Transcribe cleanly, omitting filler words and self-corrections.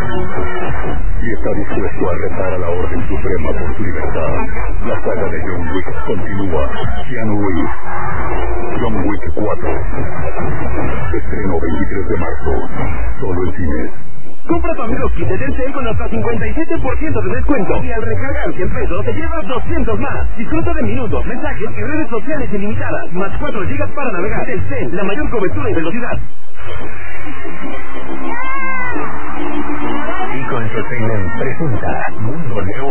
y está dispuesto a retar a la Orden Suprema por su libertad. La saga de John Wick continúa. Keanu Reeves, John Wick 4. Estreno 23 de marzo. Solo en cines. Compra tu amigo kit de Telcel con hasta 57% de descuento. Y al recargar 100 pesos te llevas 200 más. Disfruta de minutos, mensajes y redes sociales ilimitadas. Más 4 GB para navegar. Telcel, la mayor cobertura y velocidad. Kiko Entertainment presenta Mundo León.